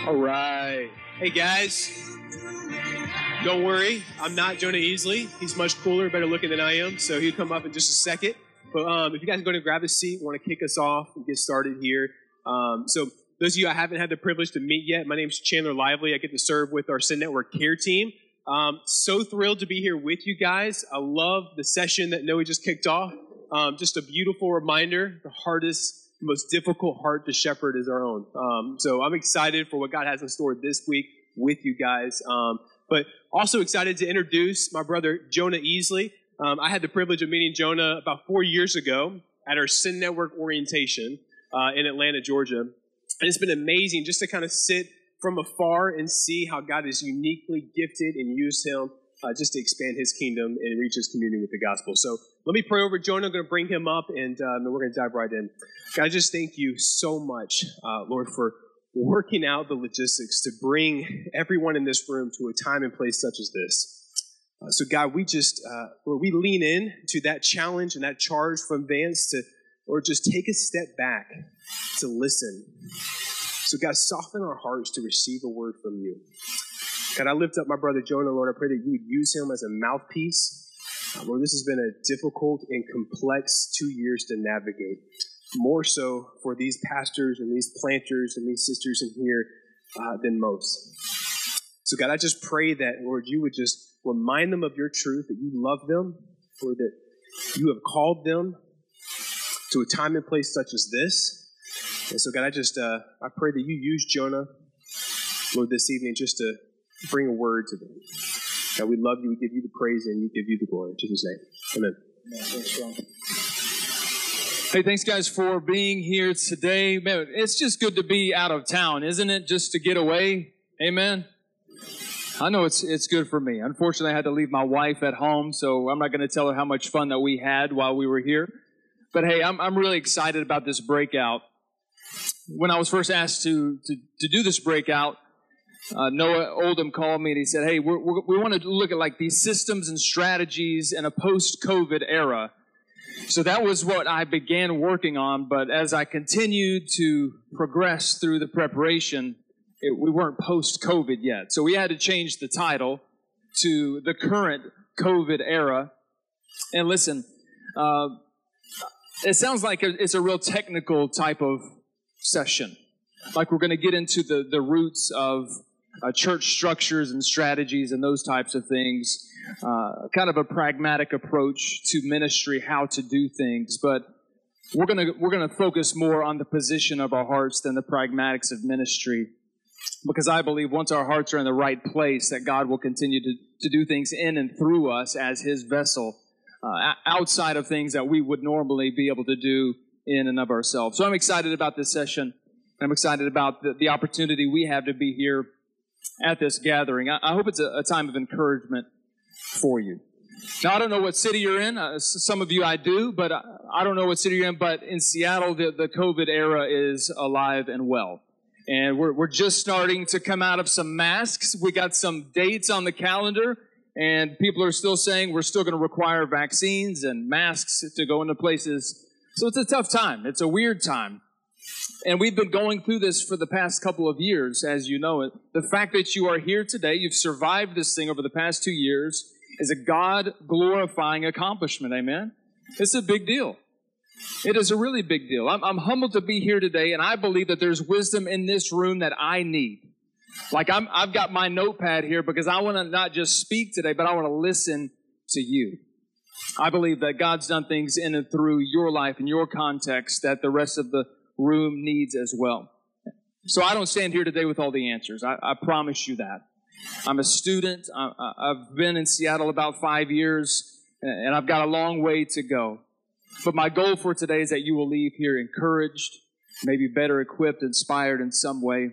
All right. Hey, guys. Don't worry. I'm not Jonah Easley. He's much cooler, better looking than I am, so he'll come up in just a second. But if you guys are going to grab a seat, want to kick us off and get started here. So those of you I haven't had the privilege to meet yet, my name is Chandler Lively. I get to serve with our Sin Network Care team. So thrilled to be here with you guys. I love the session that Noe just kicked off. Just a beautiful reminder, the most difficult heart to shepherd is our own. So I'm excited for what God has in store this week with you guys. But also excited to introduce my brother, Jonah Easley. I had the privilege of meeting Jonah about 4 years ago at our Sin Network orientation in Atlanta, Georgia. And it's been amazing just to kind of sit from afar and see how God has uniquely gifted and used him just to expand his kingdom and reach his community with the gospel. So let me pray over Jonah. I'm going to bring him up, and then we're going to dive right in. God, I just thank you so much, Lord, for working out the logistics to bring everyone in this room to a time and place such as this. So God, we just, Lord, we lean in to that challenge and that charge from Vance to, Lord, just take a step back to listen. So God, soften our hearts to receive a word from you. God, I lift up my brother Jonah, Lord. I pray that you would use him as a mouthpiece. Lord, this has been a difficult and complex 2 years to navigate. More so for these pastors and these planters and these sisters in here than most. So God, I just pray that, Lord, you would just remind them of your truth, that you love them, Lord, that you have called them to a time and place such as this. And so God, I pray that you use Jonah, Lord, this evening just to bring a word to them. God, we love you, we give you the praise, and we give you the glory. In Jesus' name, amen. Hey, thanks, guys, for being here today. Man, it's just good to be out of town, isn't it? Just to get away. Amen. I know it's good for me. Unfortunately, I had to leave my wife at home, so I'm not going to tell her how much fun that we had while we were here. But hey, I'm really excited about this breakout. When I was first asked to do this breakout, Noah Oldham called me and he said, hey, we want to look at like these systems and strategies in a post-COVID era. So that was what I began working on, but as I continued to progress through the preparation, we weren't post-COVID yet. So we had to change the title to the current COVID era. And listen, it sounds like it's a real technical type of session. Like we're going to get into the roots of church structures and strategies and those types of things. Kind of a pragmatic approach to ministry, how to do things. But we're gonna focus more on the position of our hearts than the pragmatics of ministry. Because I believe once our hearts are in the right place, that God will continue to do things in and through us as his vessel, outside of things that we would normally be able to do in and of ourselves. So I'm excited about this session. I'm excited about the opportunity we have to be here at this gathering. I hope it's a time of encouragement for you. Now, I don't know what city you're in. Some of you I do, but I don't know what city you're in. But in Seattle, the COVID era is alive and well. And we're just starting to come out of some masks. We got some dates on the calendar, and people are still saying we're still going to require vaccines and masks to go into places. So it's a tough time. It's a weird time. And we've been going through this for the past couple of years, as you know. The fact that you are here today, you've survived this thing over the past 2 years, is a God-glorifying accomplishment, amen? It's a big deal. It is a really big deal. I'm humbled to be here today, and I believe that there's wisdom in this room that I need. Like I've got my notepad here because I want to not just speak today, but I want to listen to you. I believe that God's done things in and through your life and your context that the rest of the room needs as well. So I don't stand here today with all the answers. I promise you that. I'm a student. I've been in Seattle about 5 years, and I've got a long way to go. But my goal for today is that you will leave here encouraged, maybe better equipped, inspired in some way.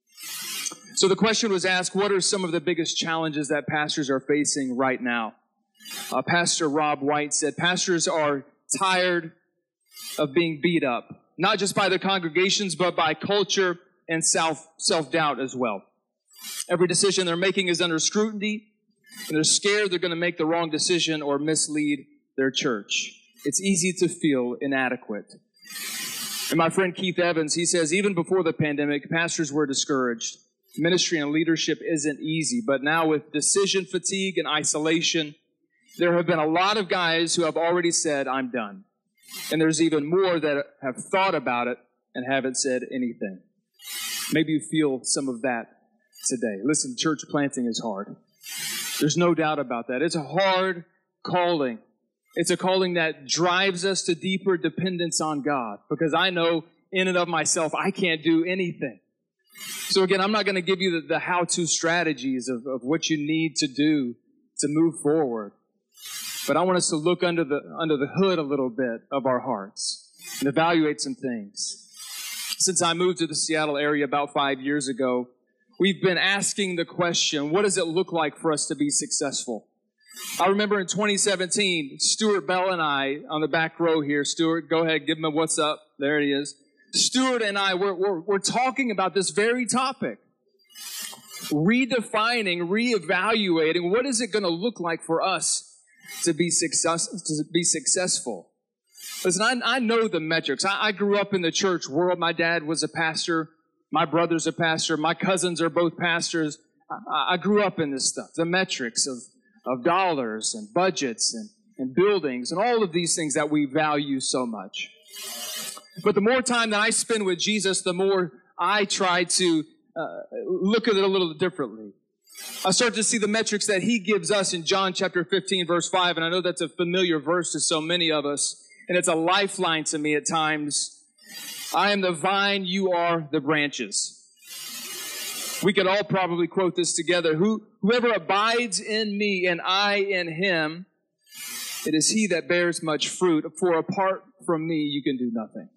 So the question was asked, what are some of the biggest challenges that pastors are facing right now? Pastor Rob White said, pastors are tired of being beat up, not just by their congregations, but by culture and self-doubt as well. Every decision they're making is under scrutiny, and they're scared they're going to make the wrong decision or mislead their church. It's easy to feel inadequate. And my friend Keith Evans, he says, even before the pandemic, pastors were discouraged. ministry and leadership isn't easy, but now with decision fatigue and isolation, there have been a lot of guys who have already said, I'm done. And there's even more that have thought about it and haven't said anything. Maybe you feel some of that today. Listen, church planting is hard. There's no doubt about that. It's a hard calling. It's a calling that drives us to deeper dependence on God, because I know in and of myself, I can't do anything. So again, I'm not going to give you the how-to strategies of what you need to do to move forward. But I want us to look under the hood a little bit of our hearts and evaluate some things. Since I moved to the Seattle area about 5 years ago, we've been asking the question, what does it look like for us to be successful? I remember in 2017, Stuart Bell and I, on the back row here, Stuart, go ahead, give him a what's up. There he is. Stuart and I, we're talking about this very topic. Redefining, reevaluating, what is it going to look like for us to be successful? Listen, I know the metrics. I grew up in the church world. My dad was a pastor. My brother's a pastor. My cousins are both pastors. I grew up in this stuff. The metrics of dollars and budgets and buildings and all of these things that we value so much. But the more time that I spend with Jesus, the more I try to look at it a little differently. I start to see the metrics that he gives us in John chapter 15, verse 5. And I know that's a familiar verse to so many of us. And it's a lifeline to me at times. I am the vine, you are the branches. We could all probably quote this together. Whoever abides in me and I in him, it is he that bears much fruit. For apart from me, you can do nothing.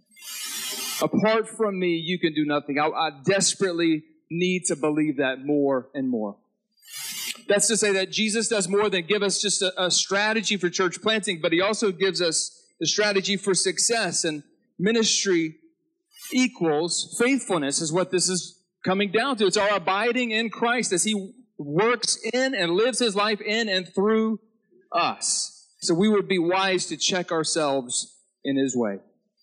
Apart from me, you can do nothing. I desperately need to believe that more and more. That's to say that Jesus does more than give us just a strategy for church planting, but he also gives us the strategy for success. And ministry equals faithfulness is what this is coming down to. It's our abiding in Christ as he works in and lives his life in and through us. So we would be wise to check ourselves in his way.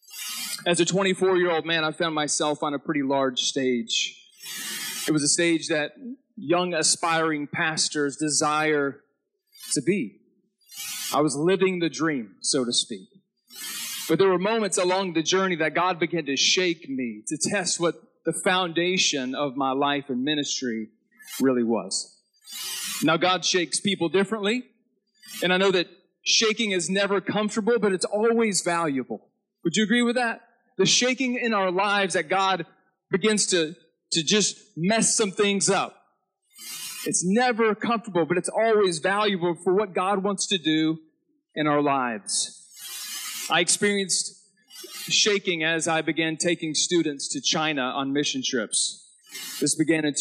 As a 24-year-old man, I found myself on a pretty large stage. It was a stage that young aspiring pastors desire to be. I was living the dream, so to speak. But there were moments along the journey that God began to shake me to test what the foundation of my life and ministry really was. Now, God shakes people differently, and I know that shaking is never comfortable, but it's always valuable. Would you agree with that? The shaking in our lives that God begins to just mess some things up. It's never comfortable, but it's always valuable for what God wants to do in our lives. I experienced shaking as I began taking students to China on mission trips. This began in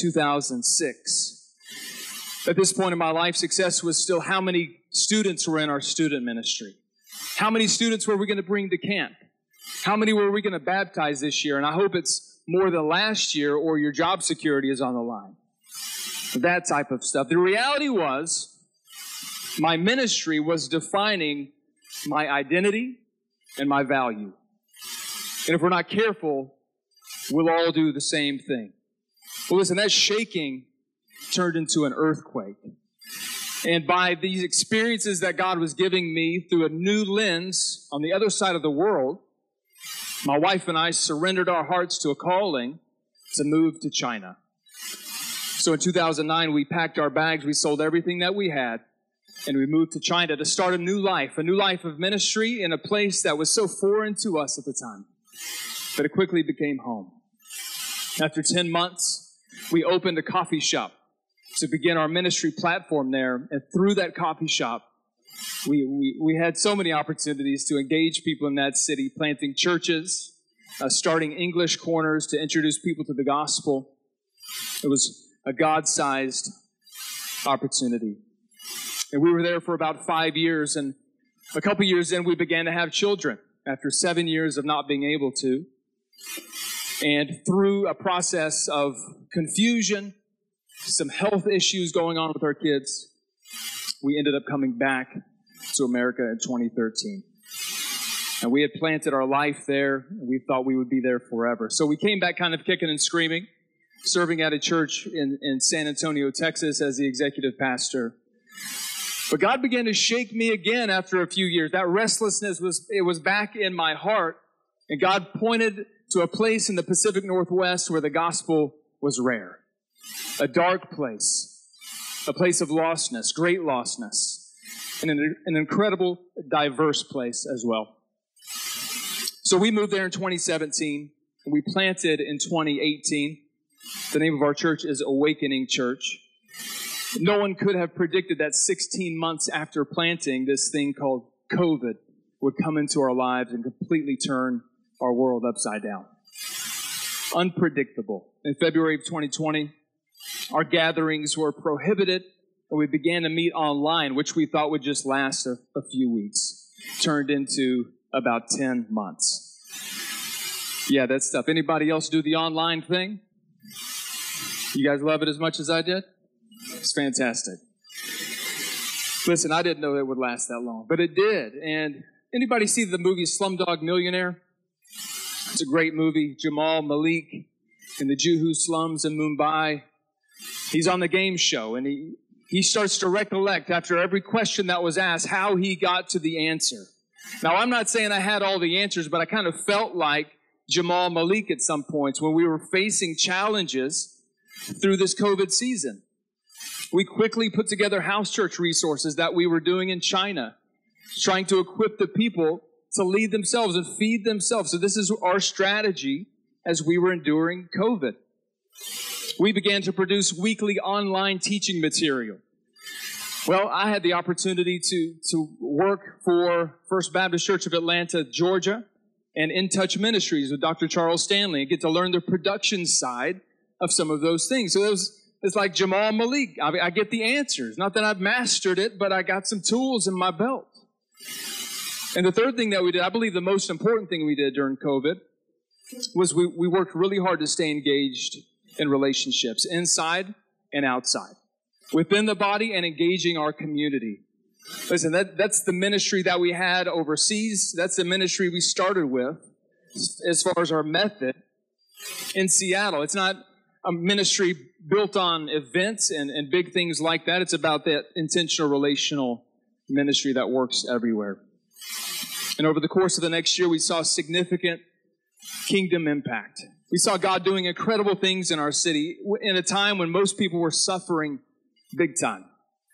2006. At this point in my life, success was still how many students were in our student ministry. How many students were we going to bring to camp? How many were we going to baptize this year? And I hope it's more than last year or your job security is on the line. That type of stuff. The reality was my ministry was defining my identity and my value. And if we're not careful, we'll all do the same thing. Well, listen, that shaking turned into an earthquake. And by these experiences that God was giving me through a new lens on the other side of the world, my wife and I surrendered our hearts to a calling to move to China. So in 2009, we packed our bags, we sold everything that we had, and we moved to China to start a new life of ministry in a place that was so foreign to us at the time. But it quickly became home. After 10 months, we opened a coffee shop to begin our ministry platform there. And through that coffee shop, we had so many opportunities to engage people in that city, planting churches, starting English corners to introduce people to the gospel. It was a God-sized opportunity. And we were there for about 5 years, and a couple years in, we began to have children after 7 years of not being able to. And through a process of confusion, some health issues going on with our kids, we ended up coming back to America in 2013. And we had planted our life there, and we thought we would be there forever. So we came back kind of kicking and screaming. serving at a church in San Antonio, Texas as the executive pastor. But God began to shake me again after a few years. That restlessness was back in my heart. And God pointed to a place in the Pacific Northwest where the gospel was rare. A dark place, a place of lostness, great lostness, and an incredible, diverse place as well. So we moved there in 2017, and we planted in 2018. The name of our church is Awakening Church. No one could have predicted that 16 months after planting, this thing called COVID would come into our lives and completely turn our world upside down. Unpredictable. In February of 2020, our gatherings were prohibited, and we began to meet online, which we thought would just last a few weeks. Turned into about 10 months. Yeah, that's tough. Anybody else do the online thing? You guys love it as much as I did? It's fantastic. Listen, I didn't know it would last that long, but it did. And anybody see the movie Slumdog Millionaire? It's a great movie. Jamal Malik in the Juhu slums in Mumbai. He's on the game show, and he starts to recollect after every question that was asked how he got to the answer. Now, I'm not saying I had all the answers, but I kind of felt like Jamal Malik at some points when we were facing challenges through this COVID season. We quickly put together house church resources that we were doing in China, trying to equip the people to lead themselves and feed themselves. So this is our strategy as we were enduring COVID. We began to produce weekly online teaching material. Well, I had the opportunity to work for First Baptist Church of Atlanta, Georgia, and In Touch Ministries with Dr. Charles Stanley, and get to learn the production side of some of those things. So it's like Jamal Malik. I get the answers. Not that I've mastered it, but I got some tools in my belt. And the third thing that we did, I believe the most important thing we did during COVID, was we worked really hard to stay engaged in relationships, inside and outside, within the body and engaging our community. Listen, that's the ministry that we had overseas. That's the ministry we started with as far as our method in Seattle. It's not a ministry built on events and big things like that. It's about that intentional relational ministry that works everywhere. And over the course of the next year, we saw significant kingdom impact. We saw God doing incredible things in our city in a time when most people were suffering big time.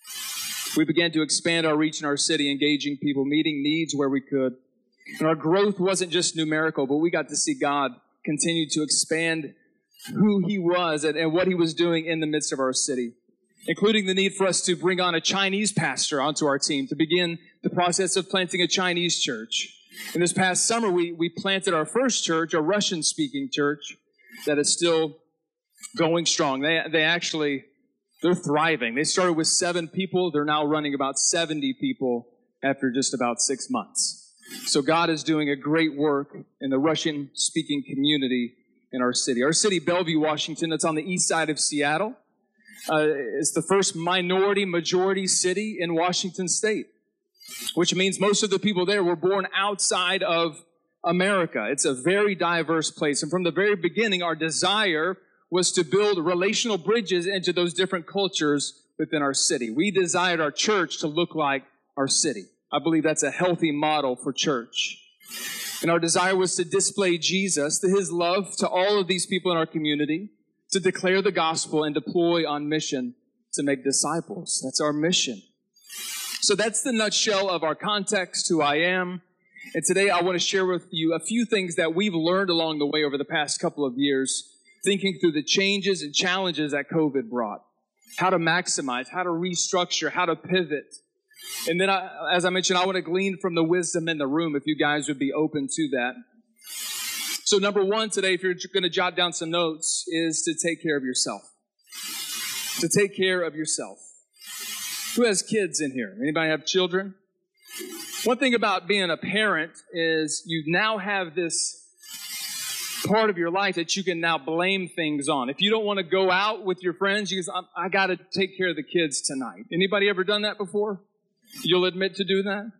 We began to expand our reach in our city, engaging people, meeting needs where we could. And our growth wasn't just numerical, but we got to see God continue to expand who He was and what He was doing in the midst of our city, including the need for us to bring on a Chinese pastor onto our team to begin the process of planting a Chinese church. And this past summer, we planted our first church, a Russian-speaking church that is still going strong. They're thriving. They started with 7 people. They're now running about 70 people after just about 6 months. So God is doing a great work in the Russian-speaking community in our city. Our city, Bellevue, Washington, that's on the east side of Seattle, is the first majority city in Washington State, which means most of the people there were born outside of America. It's a very diverse place. And from the very beginning, our desire was to build relational bridges into those different cultures within our city. We desired our church to look like our city. I believe that's a healthy model for church. And our desire was to display Jesus, His love to all of these people in our community, to declare the gospel and deploy on mission to make disciples. That's our mission. So that's the nutshell of our context, who I am. And today I want to share with you a few things that we've learned along the way over the past couple of years, thinking through the changes and challenges that COVID brought, how to maximize, how to restructure, how to pivot. And then, as I mentioned, I want to glean from the wisdom in the room if you guys would be open to that. So number one today, if you're going to jot down some notes, is to take care of yourself. To take care of yourself. Who has kids in here? Anybody have children? One thing about being a parent is you now have this part of your life that you can now blame things on. If you don't want to go out with your friends, you say, I got to take care of the kids tonight. Anybody ever done that before? You'll admit to do that?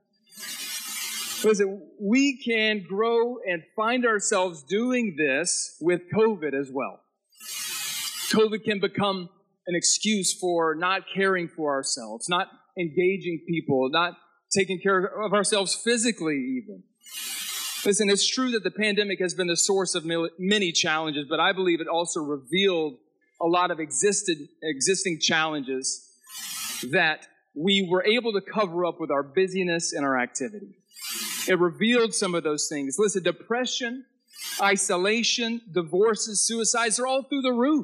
Listen, we can grow and find ourselves doing this with COVID as well. COVID can become an excuse for not caring for ourselves, not engaging people, not taking care of ourselves physically even. Listen, it's true that the pandemic has been the source of many challenges, but I believe it also revealed a lot of existing challenges that we were able to cover up with our busyness and our activity. It revealed some of those things. Listen, depression, isolation, divorces, suicides, they're all through the roof.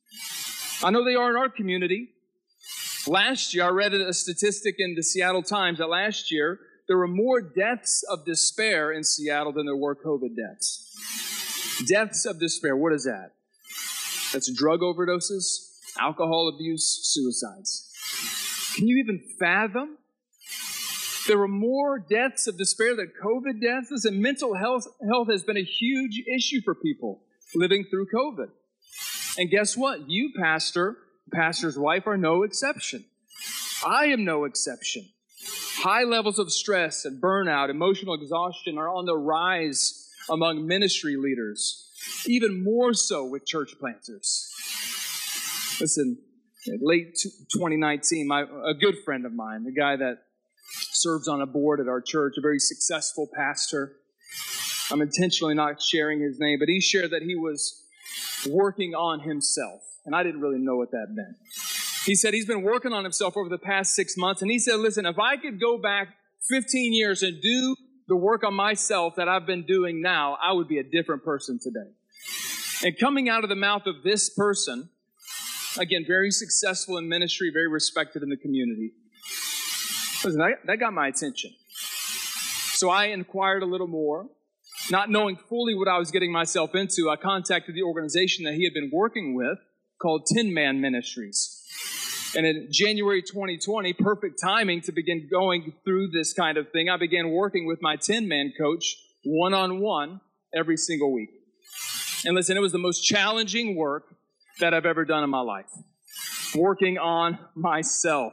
I know they are in our community. Last year, I read a statistic in the Seattle Times that last year, there were more deaths of despair in Seattle than there were COVID deaths. Deaths of despair, what is that? That's drug overdoses, alcohol abuse, suicides. Can you even fathom? There were more deaths of despair than COVID deaths. Listen, mental health has been a huge issue for people living through COVID. And guess what? You, pastor's wife, are no exception. I am no exception. High levels of stress and burnout, emotional exhaustion are on the rise among ministry leaders, even more so with church planters. Listen, in late 2019, a good friend of mine, the guy that serves on a board at our church, a very successful pastor, I'm intentionally not sharing his name, but he shared that he was working on himself, and I didn't really know what that meant. He said he's been working on himself over the past 6 months, and he said, listen, if I could go back 15 years and do the work on myself that I've been doing now, I would be a different person today. And coming out of the mouth of this person, again, very successful in ministry, very respected in the community, listen, that got my attention. So I inquired a little more. Not knowing fully what I was getting myself into, I contacted the organization that he had been working with called Tin Man Ministries. And in January 2020, perfect timing to begin going through this kind of thing, I began working with my Tin Man coach one-on-one every single week. And listen, it was the most challenging work that I've ever done in my life. Working on myself.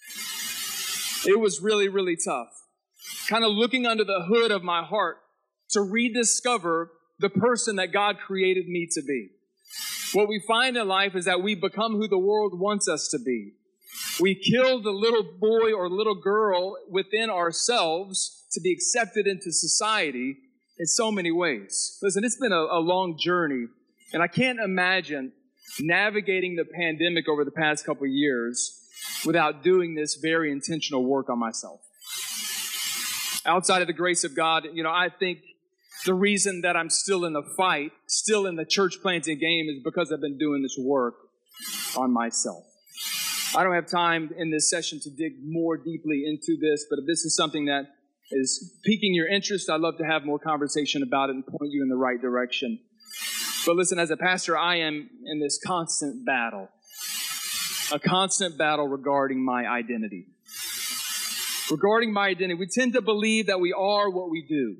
It was really, really tough. Kind of looking under the hood of my heart to rediscover the person that God created me to be. What we find in life is that we become who the world wants us to be. We kill the little boy or little girl within ourselves to be accepted into society in so many ways. Listen, it's been a long journey, and I can't imagine navigating the pandemic over the past couple of years without doing this very intentional work on myself. Outside of the grace of God, I think the reason that I'm still in the fight, still in the church planting game, is because I've been doing this work on myself. I don't have time in this session to dig more deeply into this, but if this is something that is piquing your interest, I'd love to have more conversation about it and point you in the right direction. But listen, as a pastor, I am in this constant battle, a constant battle regarding my identity. Regarding my identity, we tend to believe that we are what we do.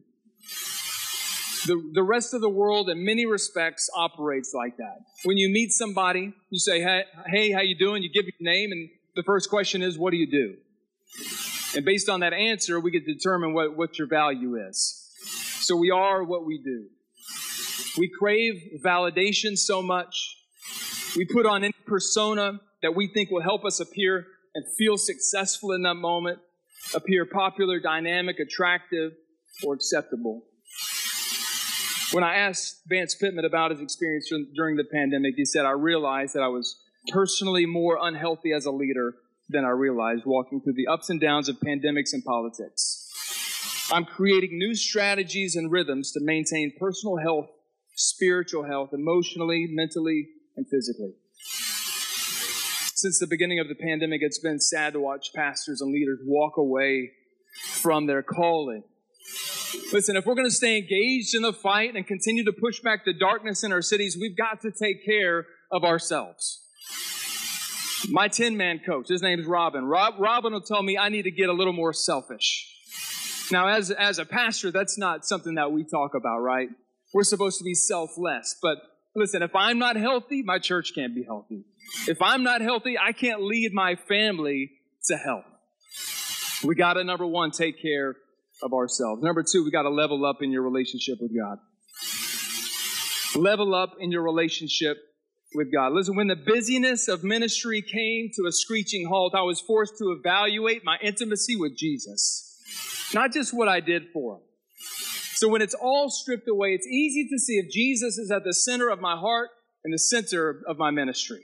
The rest of the world, in many respects, operates like that. When you meet somebody, you say, hey, how you doing? You give your name, and the first question is, what do you do? And based on that answer, we get to determine what your value is. So we are what we do. We crave validation so much. We put on any persona that we think will help us appear and feel successful in that moment, appear popular, dynamic, attractive, or acceptable. When I asked Vance Pittman about his experience during the pandemic, he said, I realized that I was personally more unhealthy as a leader than I realized walking through the ups and downs of pandemics and politics. I'm creating new strategies and rhythms to maintain personal health, spiritual health, emotionally, mentally, and physically. Since the beginning of the pandemic, it's been sad to watch pastors and leaders walk away from their calling. Listen, if we're going to stay engaged in the fight and continue to push back the darkness in our cities, we've got to take care of ourselves. My Tin Man coach, his name is Robin. Robin will tell me I need to get a little more selfish. Now, as a pastor, that's not something that we talk about, right? We're supposed to be selfless. But listen, if I'm not healthy, my church can't be healthy. If I'm not healthy, I can't lead my family to health. We got to, number one, take care of ourselves. Number two, we got to level up in your relationship with God. Level up in your relationship with God. Listen, when the busyness of ministry came to a screeching halt, I was forced to evaluate my intimacy with Jesus, not just what I did for him. So when it's all stripped away, it's easy to see if Jesus is at the center of my heart and the center of my ministry.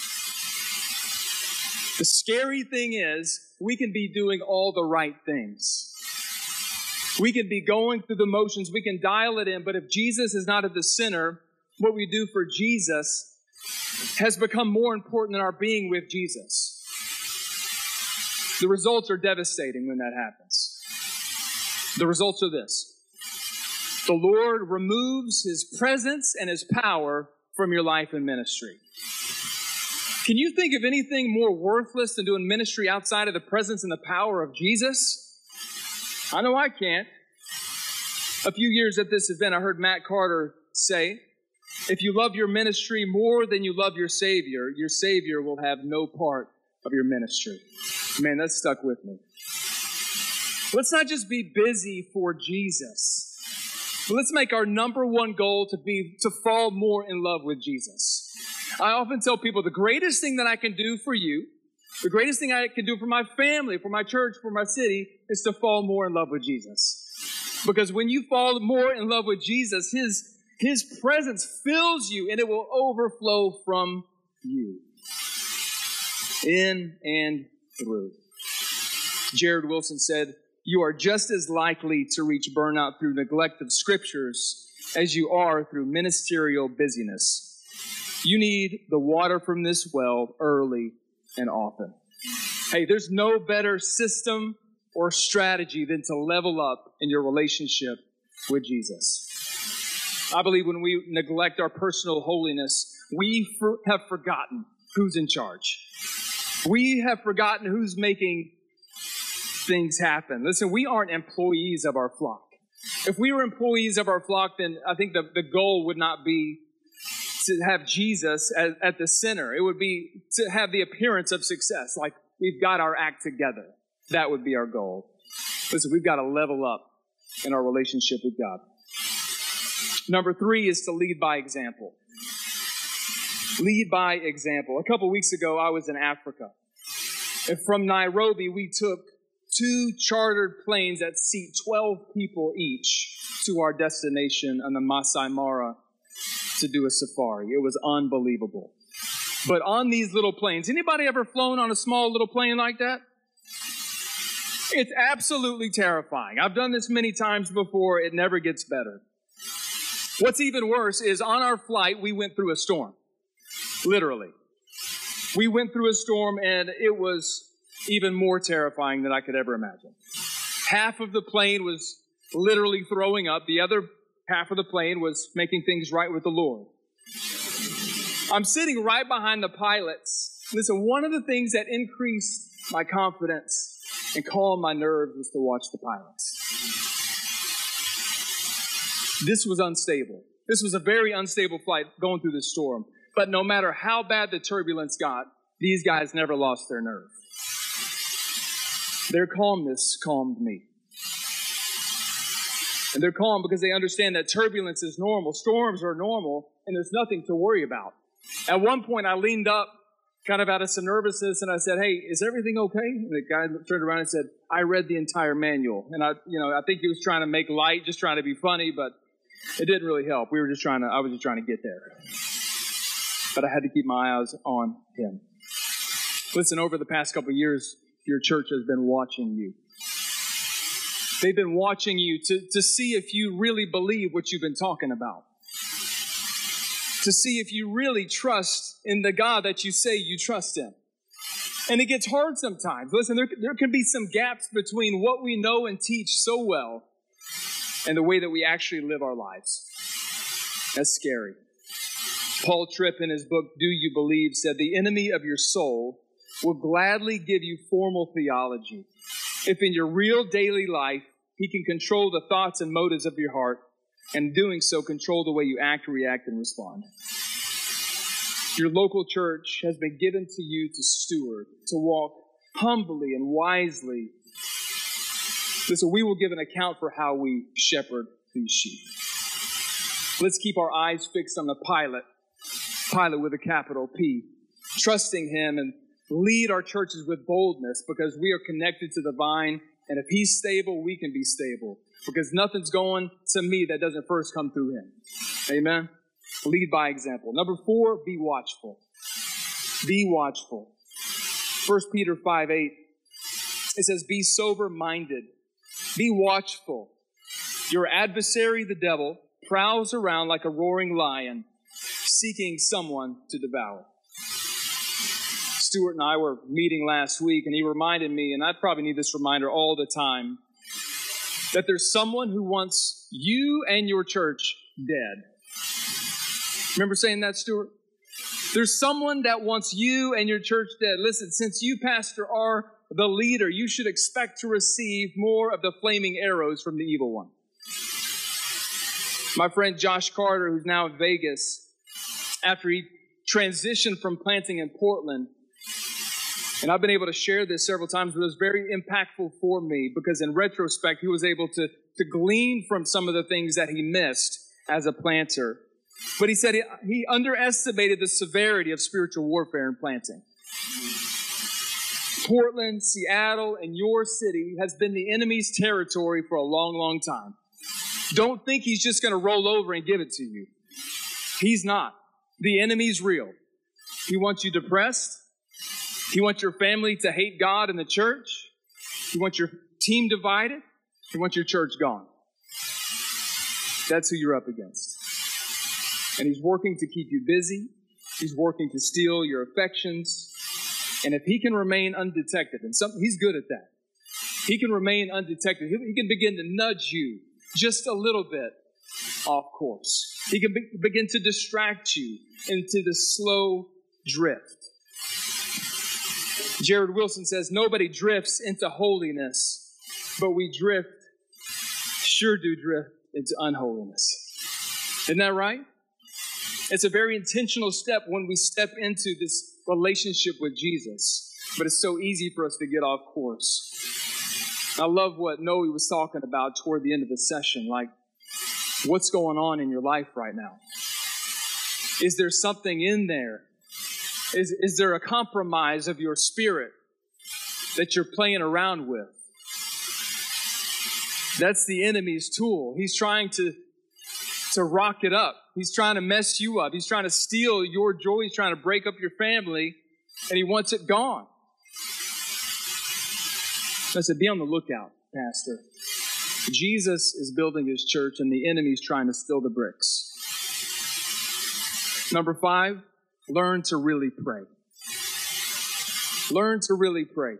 The scary thing is, we can be doing all the right things. We can be going through the motions. We can dial it in. But if Jesus is not at the center, what we do for Jesus has become more important than our being with Jesus. The results are devastating when that happens. The results are this. The Lord removes his presence and his power from your life and ministry. Can you think of anything more worthless than doing ministry outside of the presence and the power of Jesus? I know I can't. A few years at this event, I heard Matt Carter say, if you love your ministry more than you love your Savior will have no part of your ministry. Man, that stuck with me. Let's not just be busy for Jesus. Let's make our number one goal to fall more in love with Jesus. I often tell people the greatest thing that I can do for you, the greatest thing I can do for my family, for my church, for my city, is to fall more in love with Jesus. Because when you fall more in love with Jesus, His presence fills you and it will overflow from you. In and through. Jared Wilson said, you are just as likely to reach burnout through neglect of scriptures as you are through ministerial busyness. You need the water from this well early and often. Hey, there's no better system or strategy than to level up in your relationship with Jesus. I believe when we neglect our personal holiness, we have forgotten who's in charge. We have forgotten who's making things happen. Listen, we aren't employees of our flock. If we were employees of our flock, then I think the goal would not be to have Jesus at the center. It would be to have the appearance of success, like we've got our act together. That would be our goal. Listen, we've got to level up in our relationship with God. Number 3 is to lead by example. Lead by example. A couple weeks ago, I was in Africa. And from Nairobi, we took 2 chartered planes that seat 12 people each to our destination on the Masai Mara to do a safari. It was unbelievable. But on these little planes, anybody ever flown on a small little plane like that? It's absolutely terrifying. I've done this many times before. It never gets better. What's even worse is on our flight, we went through a storm. Literally. We went through a storm and it was even more terrifying than I could ever imagine. Half of the plane was literally throwing up. The other half of the plane was making things right with the Lord. I'm sitting right behind the pilots. Listen, one of the things that increased my confidence and calmed my nerves was to watch the pilots. This was unstable. This was a very unstable flight going through the storm. But no matter how bad the turbulence got, these guys never lost their nerve. Their calmness calmed me. And they're calm because they understand that turbulence is normal. Storms are normal, and there's nothing to worry about. At one point, I leaned up, kind of out of some nervousness, and I said, hey, is everything okay? And the guy turned around and said, I read the entire manual. And I think he was trying to make light, just trying to be funny, but it didn't really help. I was just trying to get there. But I had to keep my eyes on him. Listen, over the past couple of years, your church has been watching you. They've been watching you to see if you really believe what you've been talking about. To see if you really trust in the God that you say you trust in. And it gets hard sometimes. Listen, there can be some gaps between what we know and teach so well and the way that we actually live our lives. That's scary. Paul Tripp, in his book, Do You Believe, said, the enemy of your soul will gladly give you formal theology if in your real daily life he can control the thoughts and motives of your heart, and doing so control the way you act, react, and respond. Your local church has been given to you to steward, to walk humbly and wisely. Listen, we will give an account for how we shepherd these sheep. Let's keep our eyes fixed on the pilot Pilot with a capital P. Trusting him and lead our churches with boldness because we are connected to the vine. And if he's stable, we can be stable because nothing's going to me that doesn't first come through him. Amen. Lead by example. Number 4, be watchful. Be watchful. 1 Peter 5:8. It says, be sober-minded. Be watchful. Your adversary, the devil, prowls around like a roaring lion, seeking someone to devour. Stuart and I were meeting last week, and he reminded me, and I probably need this reminder all the time, that there's someone who wants you and your church dead. Remember saying that, Stuart? There's someone that wants you and your church dead. Listen, since you, pastor, are the leader, you should expect to receive more of the flaming arrows from the evil one. My friend Josh Carter, who's now in Vegas, after he transitioned from planting in Portland, and I've been able to share this several times, but it was very impactful for me because in retrospect, he was able to glean from some of the things that he missed as a planter. But he said he underestimated the severity of spiritual warfare in planting. Portland, Seattle, and your city has been the enemy's territory for a long, long time. Don't think he's just going to roll over and give it to you. He's not. The enemy's real. He wants you depressed. He wants your family to hate God and the church. He wants your team divided. He wants your church gone. That's who you're up against. And he's working to keep you busy. He's working to steal your affections. And if he can remain undetected, and he's good at that. He can remain undetected. He can begin to nudge you just a little bit off course. He can begin to distract you into the slow drift. Jared Wilson says, nobody drifts into holiness, but we sure do drift into unholiness. Isn't that right? It's a very intentional step when we step into this relationship with Jesus, but it's so easy for us to get off course. I love what Noe was talking about toward the end of the session, like what's going on in your life right now? Is there something in there? Is there a compromise of your spirit that you're playing around with? That's the enemy's tool. He's trying to rock it up. He's trying to mess you up. He's trying to steal your joy. He's trying to break up your family, and he wants it gone. I said, be on the lookout, Pastor. Jesus is building his church, and the enemy's trying to steal the bricks. Number 5, learn to really pray. Learn to really pray.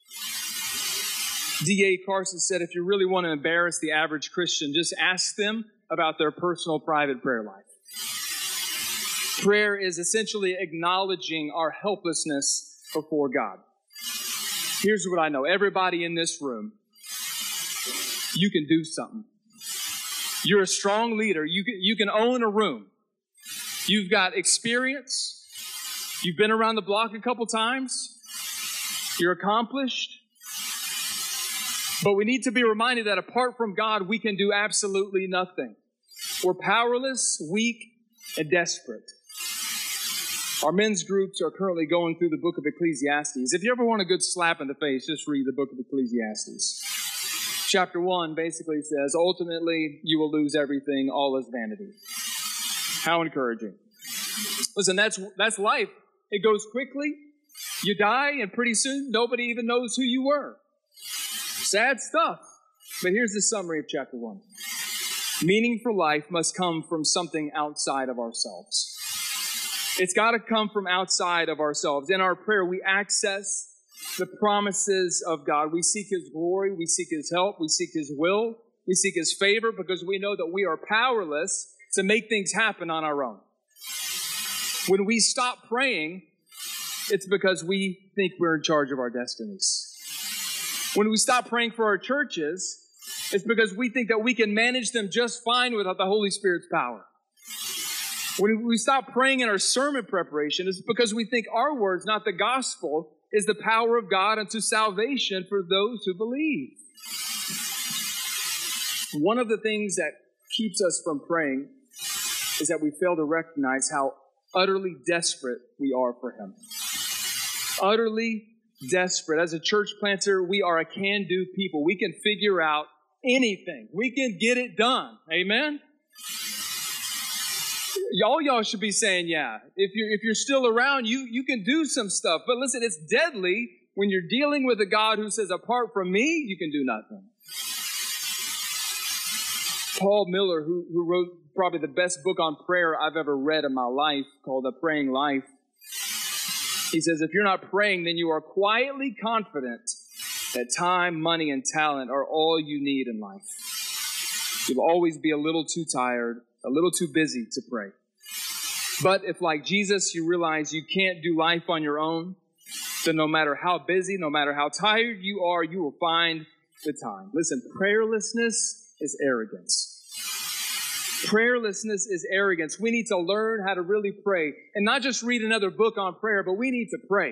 D.A. Carson said, if you really want to embarrass the average Christian, just ask them about their personal private prayer life. Prayer is essentially acknowledging our helplessness before God. Here's what I know. Everybody in this room, you can do something. You're a strong leader. You can own a room. You've got experience. You've been around the block a couple times. You're accomplished. But we need to be reminded that apart from God, we can do absolutely nothing. We're powerless, weak, and desperate. Our men's groups are currently going through the book of Ecclesiastes. If you ever want a good slap in the face, just read the book of Ecclesiastes. Chapter 1 basically says, ultimately, you will lose everything, all is vanity. How encouraging. Listen, that's life. It goes quickly. You die, and pretty soon, nobody even knows who you were. Sad stuff. But here's the summary of chapter 1. Meaning for life must come from something outside of ourselves. It's got to come from outside of ourselves. In our prayer, we access the promises of God. We seek his glory. We seek his help. We seek his will. We seek his favor because we know that we are powerless to make things happen on our own. When we stop praying, it's because we think we're in charge of our destinies. When we stop praying for our churches, it's because we think that we can manage them just fine without the Holy Spirit's power. When we stop praying in our sermon preparation, it's because we think our words, not the gospel, is the power of God unto salvation for those who believe. One of the things that keeps us from praying is that we fail to recognize how utterly desperate we are for him. Utterly desperate. As a church planter, we are a can-do people. We can figure out anything. We can get it done. Amen? Y'all should be saying, yeah. If you're still around, you can do some stuff. But listen, it's deadly when you're dealing with a God who says, apart from me, you can do nothing. Paul Miller, who wrote probably the best book on prayer I've ever read in my life, called The Praying Life, he says, if you're not praying, then you are quietly confident that time, money, and talent are all you need in life. You'll always be a little too tired, a little too busy to pray. But if, like Jesus, you realize you can't do life on your own, then no matter how busy, no matter how tired you are, you will find the time. Listen, prayerlessness is arrogance. Prayerlessness is arrogance. We need to learn how to really pray. And not just read another book on prayer, but we need to pray.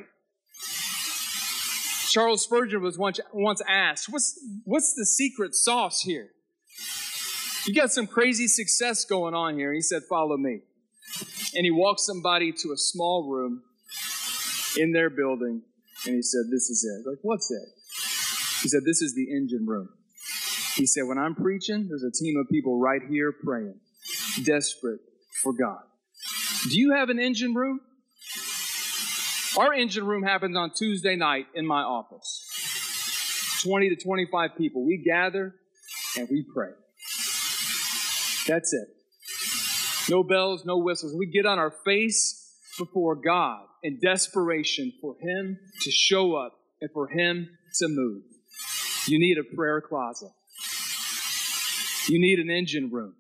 Charles Spurgeon was once asked, what's the secret sauce here? You got some crazy success going on here. He said, follow me. And he walked somebody to a small room in their building, and he said, this is it. Like, what's it? He said, this is the engine room. He said, when I'm preaching, there's a team of people right here praying, desperate for God. Do you have an engine room? Our engine room happens on Tuesday night in my office. 20 to 25 people. We gather and we pray. That's it. No bells, no whistles. We get on our face before God in desperation for Him to show up and for Him to move. You need a prayer closet. You need an engine room.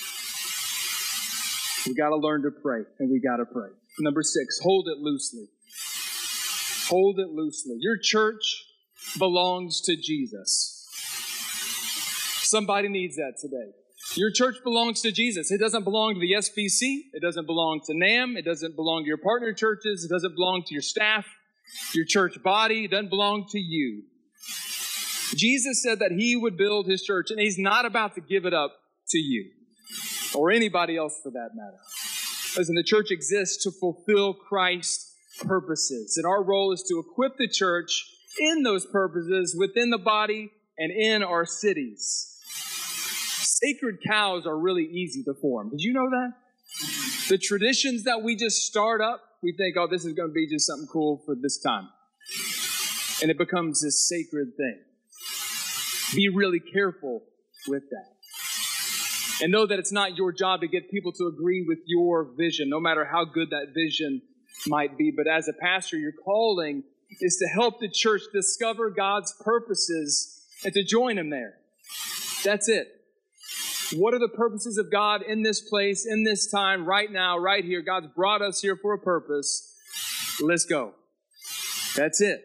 We got to learn to pray, and we got to pray. Number 6, hold it loosely. Hold it loosely. Your church belongs to Jesus. Somebody needs that today. Your church belongs to Jesus. It doesn't belong to the SBC. It doesn't belong to NAM. It doesn't belong to your partner churches. It doesn't belong to your staff, your church body. It doesn't belong to you. Jesus said that He would build His church, and He's not about to give it up to you or anybody else for that matter. Listen, the church exists to fulfill Christ's purposes, and our role is to equip the church in those purposes within the body and in our cities. Sacred cows are really easy to form. Did you know that? The traditions that we just start up, we think, oh, this is going to be just something cool for this time. And it becomes this sacred thing. Be really careful with that. And know that it's not your job to get people to agree with your vision, no matter how good that vision might be. But as a pastor, your calling is to help the church discover God's purposes and to join Him there. That's it. What are the purposes of God in this place, in this time, right now, right here? God's brought us here for a purpose. Let's go. That's it.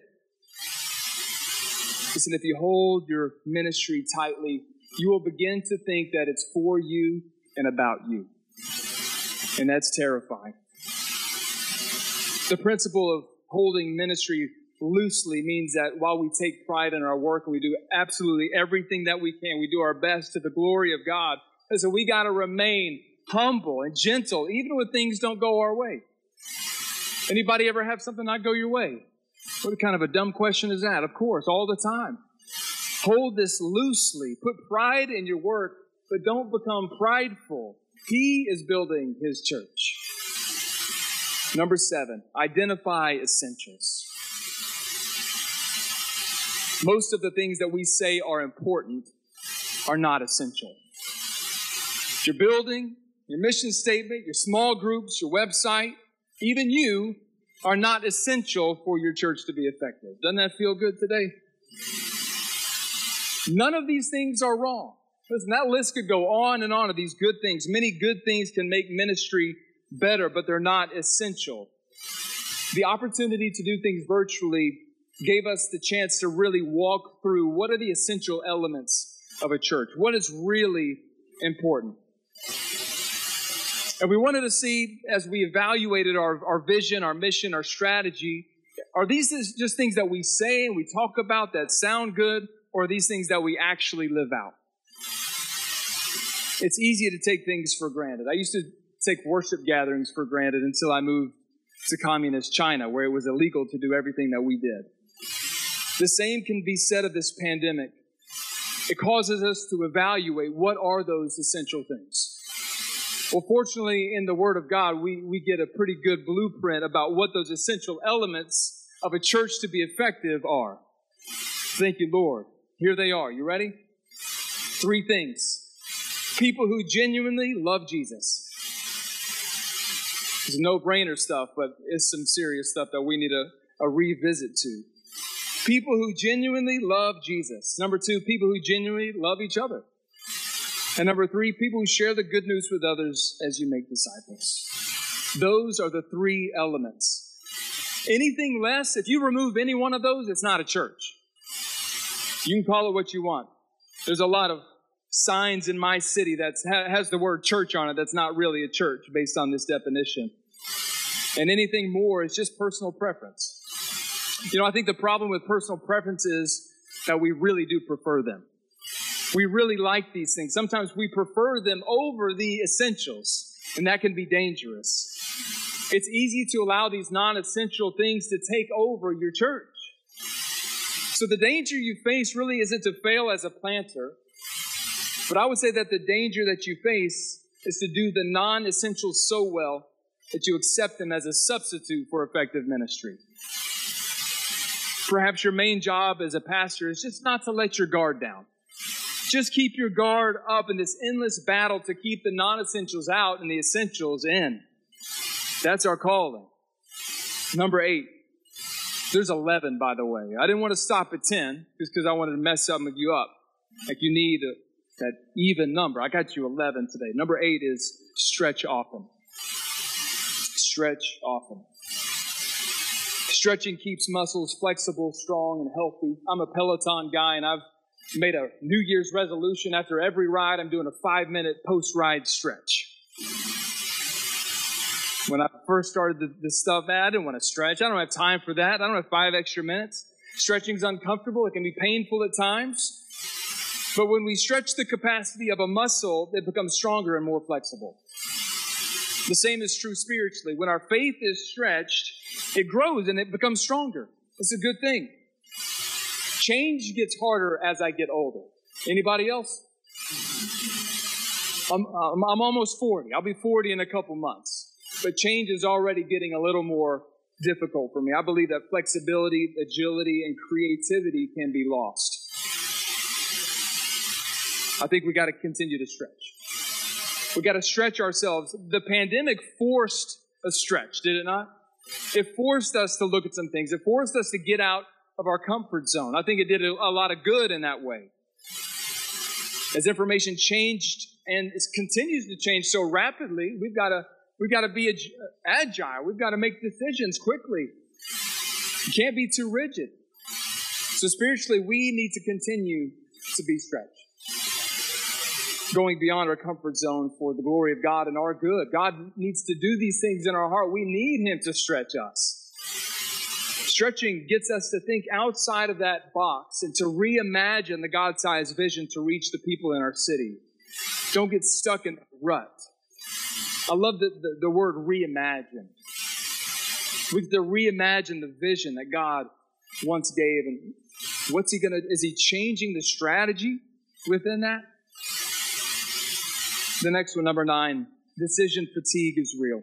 Listen, if you hold your ministry tightly, you will begin to think that it's for you and about you. And that's terrifying. The principle of holding ministry loosely means that while we take pride in our work and we do absolutely everything that we can, we do our best to the glory of God. So we got to remain humble and gentle, even when things don't go our way. Anybody ever have something not go your way? What kind of a dumb question is that? Of course, all the time. Hold this loosely. Put pride in your work, but don't become prideful. He is building His church. Number 7, identify essentials. Most of the things that we say are important are not essential. Your building, your mission statement, your small groups, your website, even you are not essential for your church to be effective. Doesn't that feel good today? None of these things are wrong. Listen, that list could go on and on of these good things. Many good things can make ministry better, but they're not essential. The opportunity to do things virtually gave us the chance to really walk through what are the essential elements of a church. What is really important? And we wanted to see, as we evaluated our vision, our mission, our strategy, are these just things that we say and we talk about that sound good, or are these things that we actually live out? It's easy to take things for granted. I used to take worship gatherings for granted until I moved to communist China, where it was illegal to do everything that we did. The same can be said of this pandemic. It causes us to evaluate what are those essential things. Well, fortunately, in the Word of God, we get a pretty good blueprint about what those essential elements of a church to be effective are. Thank you, Lord. Here they are. You ready? 3 things. People who genuinely love Jesus. It's no-brainer stuff, but it's some serious stuff that we need a revisit to. People who genuinely love Jesus. Number 2, people who genuinely love each other. And number 3, people who share the good news with others as you make disciples. Those are the 3 elements. Anything less, if you remove any one of those, it's not a church. You can call it what you want. There's a lot of signs in my city that has the word church on it that's not really a church based on this definition. And anything more is just personal preference. You know, I think the problem with personal preference is that we really do prefer them. We really like these things. Sometimes we prefer them over the essentials, and that can be dangerous. It's easy to allow these non-essential things to take over your church. So the danger you face really isn't to fail as a planter, but I would say that the danger that you face is to do the non-essentials so well that you accept them as a substitute for effective ministry. Perhaps your main job as a pastor is just not to let your guard down. Just keep your guard up in this endless battle to keep the non-essentials out and the essentials in. That's our calling. Number 8. There's 11, by the way. I didn't want to stop at 10 just because I wanted to mess some of you up. Like you need that even number. I got you 11 today. Number 8 is stretch often. Stretch often. Stretching keeps muscles flexible, strong, and healthy. I'm a Peloton guy, and I've made a New Year's resolution. After every ride, I'm doing a 5-minute post-ride stretch. When I first started this stuff, I didn't want to stretch. I don't have time for that. I don't have 5 extra minutes. Stretching's uncomfortable. It can be painful at times. But when we stretch the capacity of a muscle, it becomes stronger and more flexible. The same is true spiritually. When our faith is stretched, it grows and it becomes stronger. It's a good thing. Change gets harder as I get older. Anybody else? I'm almost 40. I'll be 40 in a couple months. But change is already getting a little more difficult for me. I believe that flexibility, agility, and creativity can be lost. I think we got to continue to stretch. We got to stretch ourselves. The pandemic forced a stretch, did it not? It forced us to look at some things. It forced us to get out of our comfort zone. I think it did a lot of good in that way. As information changed and it continues to change so rapidly, we've got to be agile. We've got to make decisions quickly. You can't be too rigid. So spiritually, we need to continue to be stretched. Going beyond our comfort zone for the glory of God and our good. God needs to do these things in our heart. We need Him to stretch us. Stretching gets us to think outside of that box and to reimagine the God-sized vision to reach the people in our city. Don't get stuck in a rut. I love the word reimagine. We have to reimagine the vision that God once gave. And what's He going to, is He changing the strategy within that? The next one, number 9, decision fatigue is real.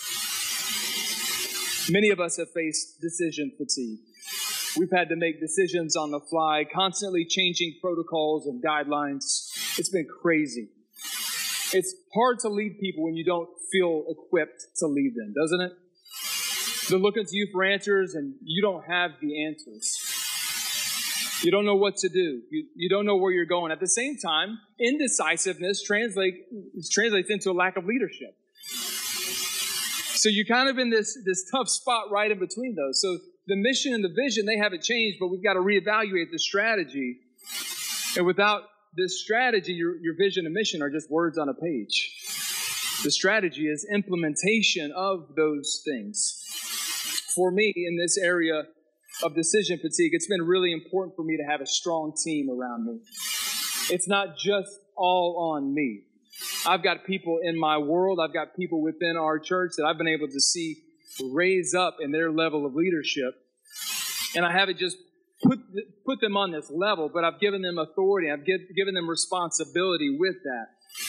Many of us have faced decision fatigue. We've had to make decisions on the fly, constantly changing protocols and guidelines. It's been crazy. It's hard to lead people when you don't feel equipped to lead them, doesn't it? They're looking to you for answers, and you don't have the answers. You don't know what to do. You don't know where you're going. At the same time, indecisiveness translates into a lack of leadership. So you're kind of in this tough spot right in between those. So the mission and the vision, they haven't changed, but we've got to reevaluate the strategy. And without this strategy, your vision and mission are just words on a page. The strategy is implementation of those things. For me, in this area of decision fatigue, it's been really important for me to have a strong team around me. It's not just all on me. I've got people in my world, I've got people within our church that I've been able to see raise up in their level of leadership. And I haven't just put them on this level, but I've given them authority. I've given them responsibility with that.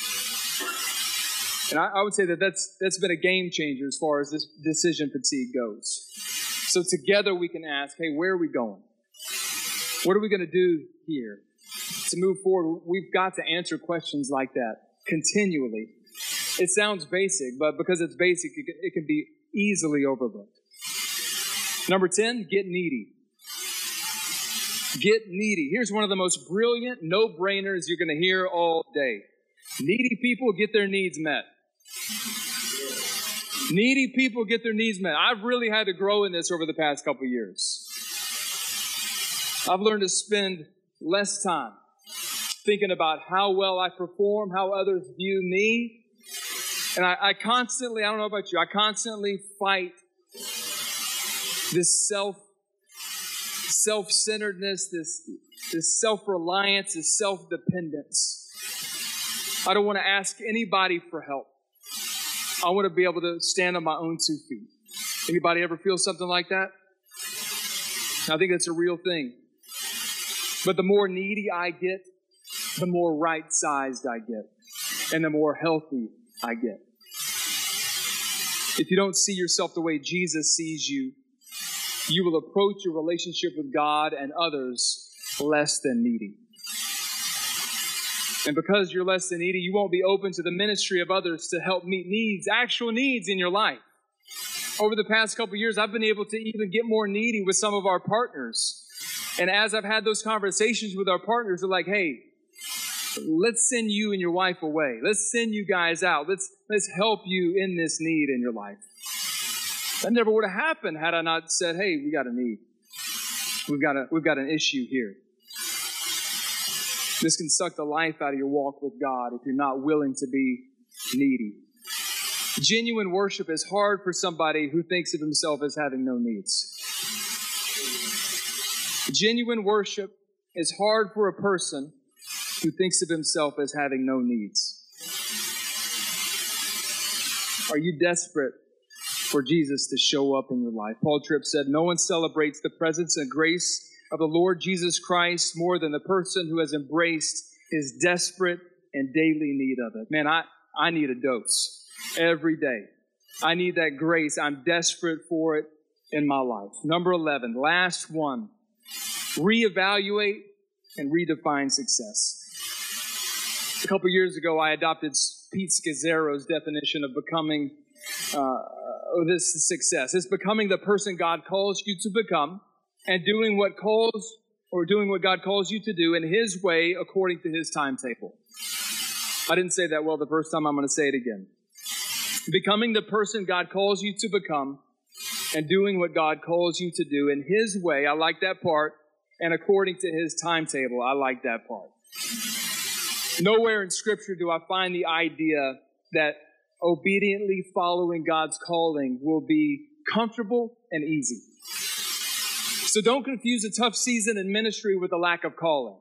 And I would say that that's been a game changer as far as this decision fatigue goes. So together we can ask, hey, where are we going? What are we going to do here? To move forward, we've got to answer questions like that continually. It sounds basic, but because it's basic, it can be easily overlooked. Number 10, get needy. Get needy. Here's one of the most brilliant no-brainers you're going to hear all day. Needy people get their needs met. Needy people get their needs met. I've really had to grow in this over the past couple years. I've learned to spend less time thinking about how well I perform, how others view me. And I constantly, I don't know about you, I constantly fight this self-centeredness, this self-reliance, this self-dependence. I don't want to ask anybody for help. I want to be able to stand on my own 2 feet. Anybody ever feel something like that? I think that's a real thing. But the more needy I get, the more right-sized I get, and the more healthy I get. If you don't see yourself the way Jesus sees you, you will approach your relationship with God and others less than needy. And because you're less than needy, you won't be open to the ministry of others to help meet needs, actual needs in your life. Over the past couple of years, I've been able to even get more needy with some of our partners. And as I've had those conversations with our partners, they're like, hey, let's send you and your wife away. Let's send you guys out. Let's help you in this need in your life. That never would have happened had I not said, hey, we got a need. We've got an issue here. This can suck the life out of your walk with God if you're not willing to be needy. Genuine worship is hard for somebody who thinks of himself as having no needs. Genuine worship is hard for a person who thinks of himself as having no needs. Are you desperate for Jesus to show up in your life? Paul Tripp said, no one celebrates the presence and grace of the Lord Jesus Christ more than the person who has embraced his desperate and daily need of it. Man, I need a dose every day. I need that grace. I'm desperate for it in my life. Number 11, last one. Reevaluate and redefine success. A couple years ago, I adopted Pete Scazzero's definition of becoming this success. It's becoming the person God calls you to become and doing what God calls you to do in His way according to His timetable. I didn't say that well the first time. I'm going to say it again. Becoming the person God calls you to become and doing what God calls you to do in His way. I like that part. And according to His timetable. I like that part. Nowhere in Scripture do I find the idea that obediently following God's calling will be comfortable and easy. So don't confuse a tough season in ministry with a lack of calling.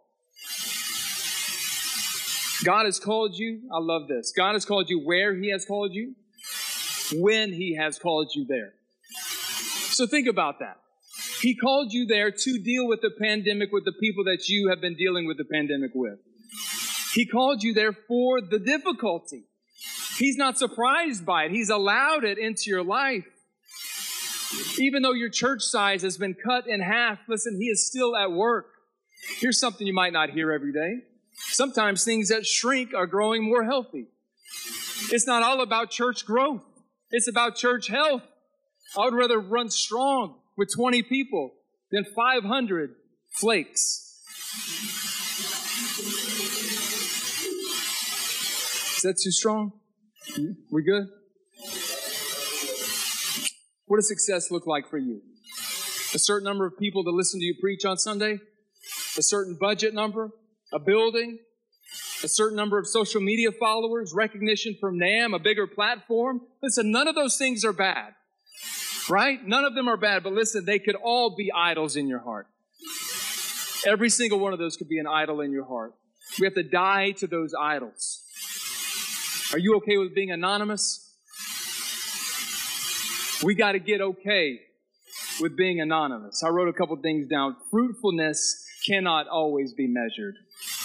God has called you. I love this. God has called you where He has called you, when He has called you there. So think about that. He called you there to deal with the pandemic with the people that you have been dealing with the pandemic with. He called you there for the difficulty. He's not surprised by it. He's allowed it into your life. Even though your church size has been cut in half, listen, He is still at work. Here's something you might not hear every day. Sometimes things that shrink are growing more healthy. It's not all about church growth. It's about church health. I would rather run strong with 20 people than 500 flakes. Is that too strong? We good? What does success look like for you? A certain number of people to listen to you preach on Sunday? A certain budget number? A building? A certain number of social media followers? Recognition from NAM? A bigger platform? Listen, none of those things are bad. Right? None of them are bad, but listen, they could all be idols in your heart. Every single one of those could be an idol in your heart. We have to die to those idols. Are you okay with being anonymous? We got to get okay with being anonymous. I wrote a couple things down. Fruitfulness cannot always be measured.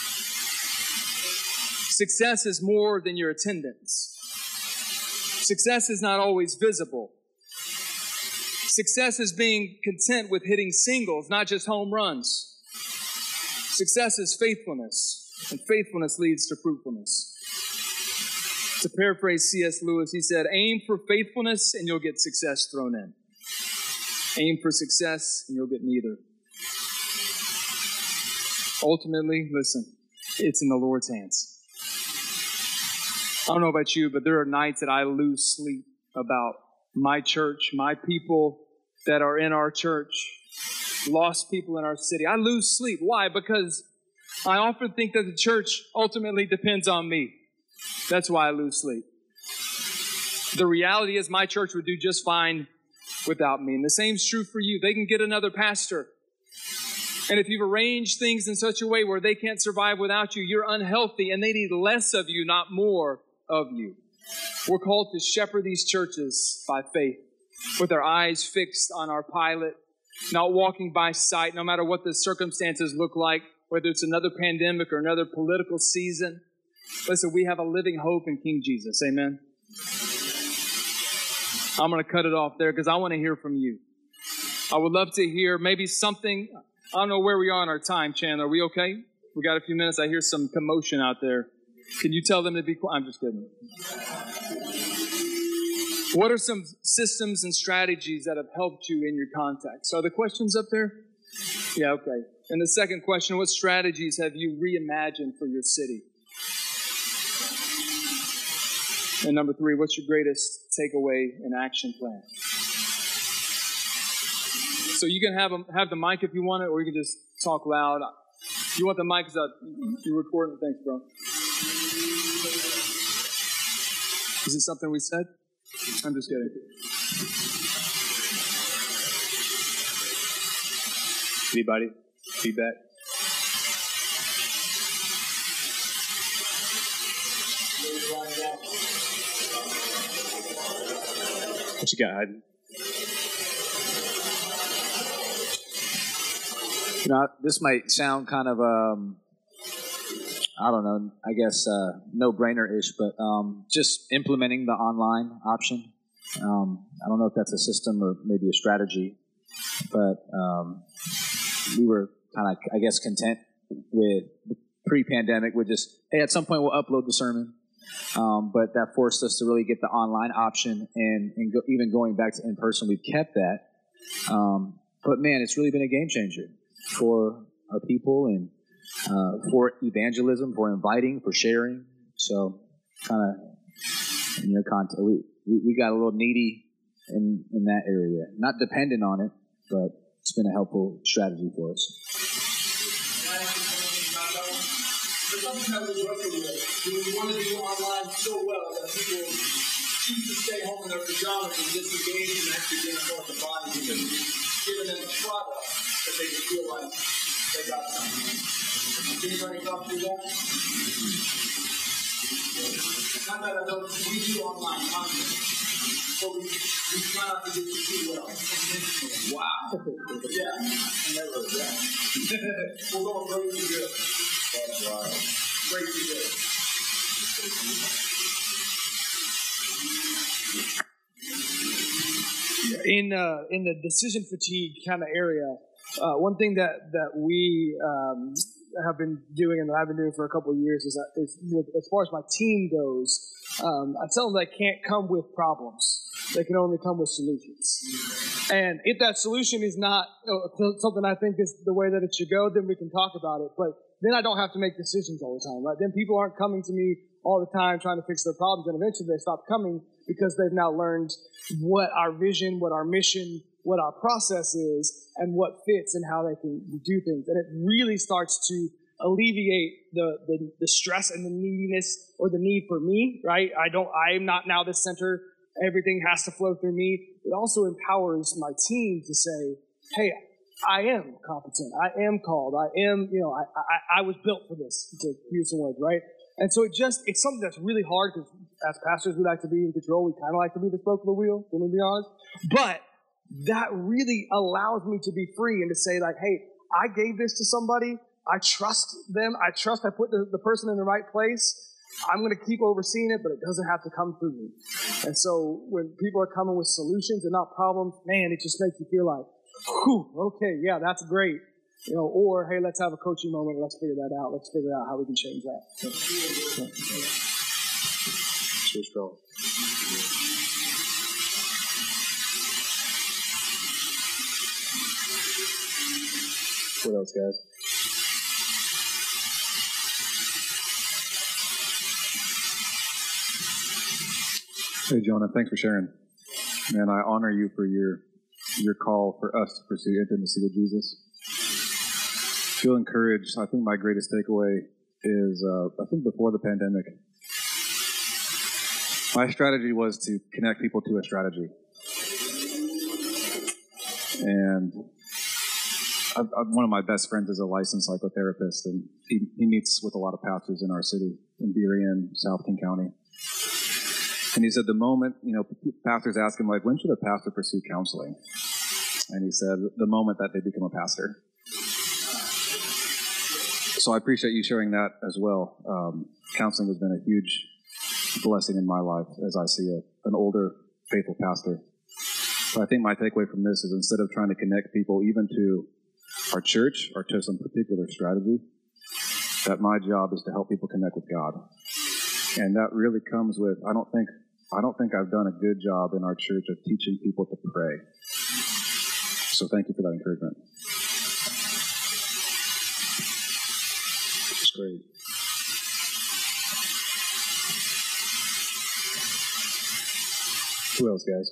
Success is more than your attendance. Success is not always visible. Success is being content with hitting singles, not just home runs. Success is faithfulness, and faithfulness leads to fruitfulness. To paraphrase C.S. Lewis, he said, aim for faithfulness and you'll get success thrown in. Aim for success and you'll get neither. Ultimately, listen, it's in the Lord's hands. I don't know about you, but there are nights that I lose sleep about my church, my people that are in our church, lost people in our city. I lose sleep. Why? Because I often think that the church ultimately depends on me. That's why I lose sleep. The reality is my church would do just fine without me. And the same is true for you. They can get another pastor. And if you've arranged things in such a way where they can't survive without you, you're unhealthy and they need less of you, not more of you. We're called to shepherd these churches by faith, with our eyes fixed on our pilot, not walking by sight, no matter what the circumstances look like, whether it's another pandemic or another political season. Listen, we have a living hope in King Jesus. Amen. I'm going to cut it off there because I want to hear from you. I would love to hear maybe something. I don't know where we are in our time, Chandler. Are we okay? We got a few minutes. I hear some commotion out there. Can you tell them to be quiet? I'm just kidding. What are some systems and strategies that have helped you in your contacts? Are the questions up there? Yeah, okay. And the second question, what strategies have you reimagined for your city? And number 3, what's your greatest takeaway and action plan? So you can have the mic if you want it, or you can just talk loud. If you want the mic, you're recording. Thanks, bro. Is it something we said? I'm just kidding. Anybody? Feedback? What you got, Hayden? This might sound kind of, I don't know, I guess no-brainer-ish, but just implementing the online option. I don't know if that's a system or maybe a strategy, but we were kind of, I guess, content with pre-pandemic with just, hey, at some point we'll upload the sermon. But that forced us to really get the online option, and even going back to in-person, we've kept that. But man, it's really been a game changer for our people and for evangelism, for inviting, for sharing. So kind of in your context, we got a little needy in that area. Not dependent on it, but it's been a helpful strategy for us. There's something that we wrestle with. We want to do online so well that people choose to stay home in their pajamas and disengage and actually get across the body because we've given them a product that they can feel like they got something. Can anybody talk through that? Not that I don't, we do online content, but we try not to do it too well. Wow. Yeah. I never heard that. We're going crazy good. That's right. Crazy good. In the decision fatigue kind of area, one thing that we have been doing and that I've been doing for a couple of years is as far as my team goes, I tell them they can't come with problems. They can only come with solutions. And if that solution is not something I think is the way that it should go, then we can talk about it. But then I don't have to make decisions all the time, right? Then people aren't coming to me all the time trying to fix their problems, and eventually they stop coming because they've now learned what our vision, what our mission, what our process is, and what fits and how they can do things. And it really starts to alleviate the stress and the neediness or the need for me, right? I'm not now the center. Everything has to flow through me. It also empowers my team to say, hey, I am competent. I am called. I am, I was built for this, to use some words, right? And so it's something that's really hard because as pastors, we like to be in control. We kind of like to be the spoke of the wheel, to be honest. But that really allows me to be free and to say like, hey, I gave this to somebody. I trust them. I put the person in the right place. I'm going to keep overseeing it, but it doesn't have to come through me. And so when people are coming with solutions and not problems, man, it just makes you feel like, whew, okay, yeah, that's great. Or, hey, let's have a coaching moment. Let's figure that out. Let's figure out how we can change that. So strong. What else, guys? Hey, Jonah, thanks for sharing. Man, I honor you for your call for us to pursue intimacy with Jesus. Feel encouraged. I think my greatest takeaway is, I think before the pandemic, my strategy was to connect people to a strategy. And one of my best friends is a licensed psychotherapist, and he meets with a lot of pastors in our city, in Berrien, South King County. And he said the moment, pastors ask him, like, when should a pastor pursue counseling? And he said, the moment that they become a pastor. So I appreciate you sharing that as well. Counseling has been a huge blessing in my life as I see an older, faithful pastor. But I think my takeaway from this is instead of trying to connect people even to our church or to some particular strategy, that my job is to help people connect with God. And that really comes with, I don't think I've done a good job in our church of teaching people to pray. So thank you for that encouragement. That's great. Who else, guys?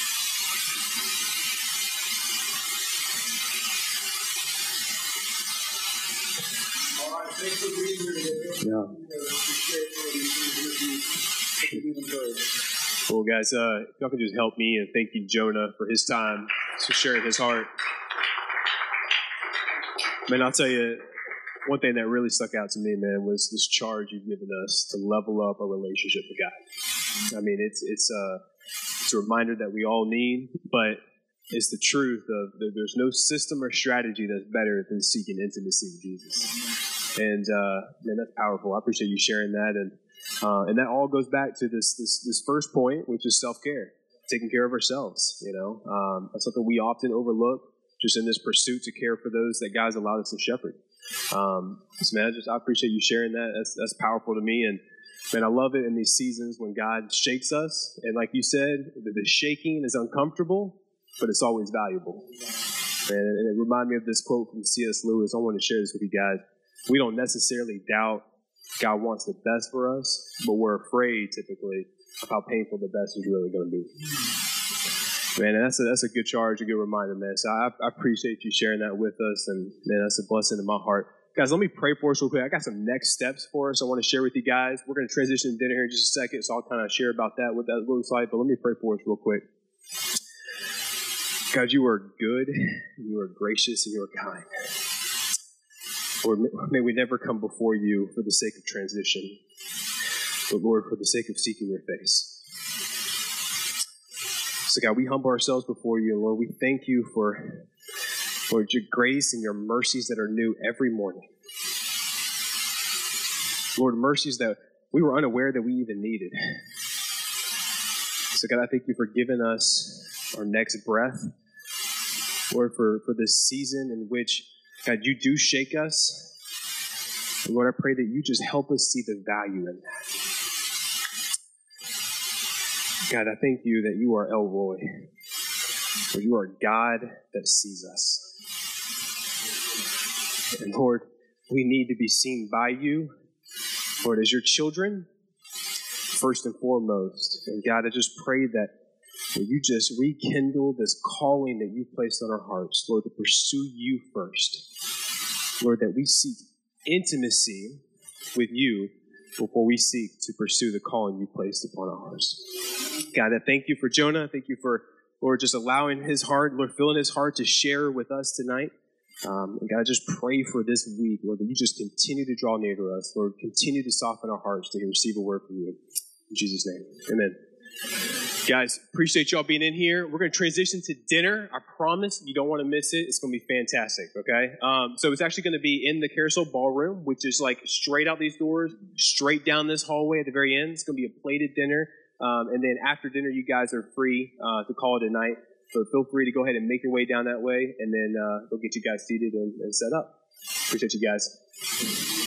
All right, thanks for being here today. Yeah. Well, guys, y'all can just help me and thank you, Jonah, for his time to sharing his heart. Man, I'll tell you, one thing that really stuck out to me, man, was this charge you've given us to level up our relationship with God. I mean, it's a reminder that we all need, but it's the truth of there's no system or strategy that's better than seeking intimacy with Jesus. And man, that's powerful. I appreciate you sharing that, and that all goes back to this first point, which is self-care, taking care of ourselves. That's something we often overlook, just in this pursuit to care for those that God's allowed us to shepherd. So man, I appreciate you sharing that. That's powerful to me, and man, I love it in these seasons when God shakes us, and like you said, the shaking is uncomfortable, but it's always valuable. And it reminded me of this quote from C.S. Lewis. I want to share this with you guys. We don't necessarily doubt God wants the best for us, but we're afraid typically of how painful the best is really going to be. Man, and that's a good charge, a good reminder, man. So I appreciate you sharing that with us, and man, that's a blessing in my heart. Guys, let me pray for us real quick. I got some next steps for us I want to share with you guys. We're going to transition to dinner here in just a second, so I'll kind of share about that, what that looks like, but let me pray for us real quick. God, you are good, you are gracious, and you are kind. Lord, may we never come before you for the sake of transition, but Lord, for the sake of seeking your face. So God, we humble ourselves before you, and Lord, we thank you for Lord, your grace and your mercies that are new every morning. Lord, mercies that we were unaware that we even needed. So God, I thank you for giving us our next breath. Lord, for this season in which, God, you do shake us. And Lord, I pray that you just help us see the value in that. God, I thank you that you are El Roy. Lord, you are God that sees us. And Lord, we need to be seen by you, Lord, as your children, first and foremost. And God, I just pray that you just rekindle this calling that you've placed on our hearts, Lord, to pursue you first. Lord, that we seek intimacy with you before we seek to pursue the calling you placed upon our hearts. God, I thank you for Jonah. Thank you for, Lord, just allowing his heart, Lord, filling his heart to share with us tonight. And God, I just pray for this week, Lord, that you just continue to draw near to us. Lord, continue to soften our hearts to receive a word from you. In Jesus' name, amen. Guys, appreciate y'all being in here. We're going to transition to dinner. I promise you don't want to miss it. It's going to be fantastic, okay? So it's actually going to be in the Carousel Ballroom, which is like straight out these doors, straight down this hallway at the very end. It's going to be a plated dinner. And then after dinner, you guys are free to call it a night. So feel free to go ahead and make your way down that way, and then they'll get you guys seated and set up. Appreciate you guys.